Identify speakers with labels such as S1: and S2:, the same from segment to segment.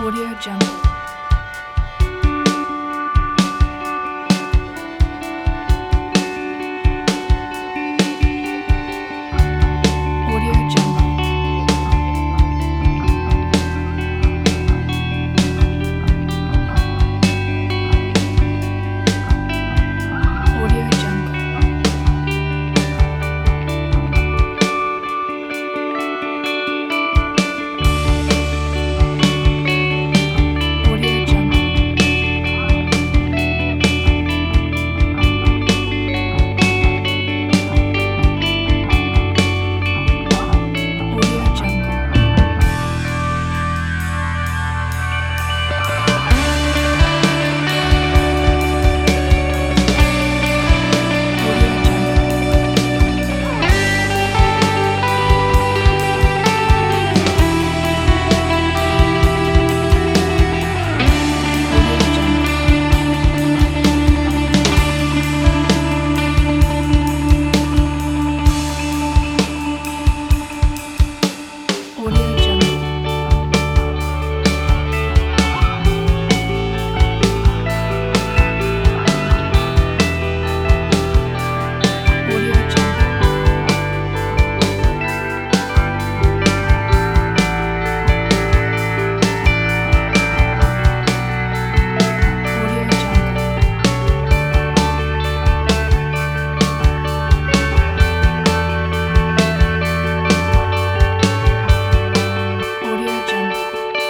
S1: Audio Jungle. Audio Jungle. Audio Jungle. Audio Jungle. Audio Jungle. Audio Jungle. Audio Jungle. Audio Jungle. Audio Jungle. Audio Jungle. Audio Jungle.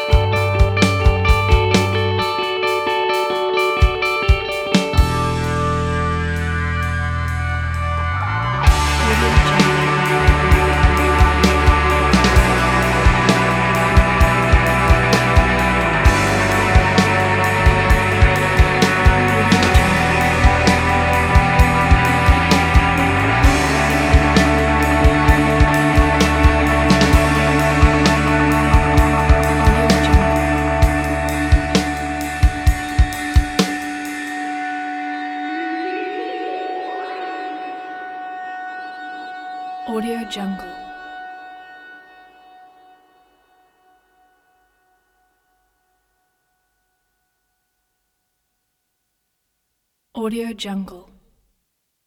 S1: Audio Jungle. Audio Jungle. Audio Jungle. Audio Jungle. Audio Jungle.